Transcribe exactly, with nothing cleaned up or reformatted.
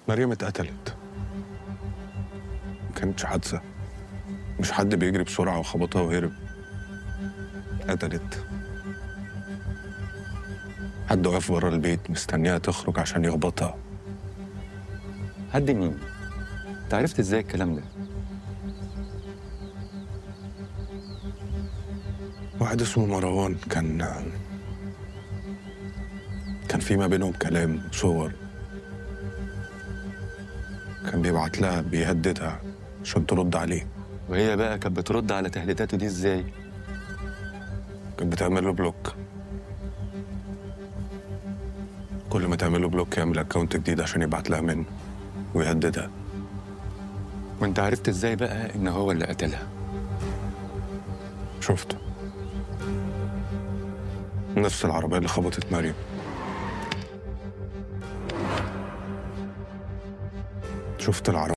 مريم اتقتلت. ما كانتش حادثة، مش حد بيجري بسرعة وخبطها وهرب. اتقتلت. حد واقف بره البيت مستنيها تخرج عشان يخبطها. حد مين؟ انت عرفت ازاي الكلام ده؟ واحد اسمه مروان، كان كان في ما بينهم كلام صور. كان بيبعت لها بيهددها عشان ترد عليه. وهي بقى كانت بترد على تهديداته دي ازاي؟ كانت بتعمل له بلوك. كل ما تعمل له بلوك يعمل اكونت جديد عشان يبعت لها منه ويهددها. وانت عرفت ازاي بقى ان هو اللي قتلها؟ شفته. نفس العربية اللي خبطت مريم. شفت العربية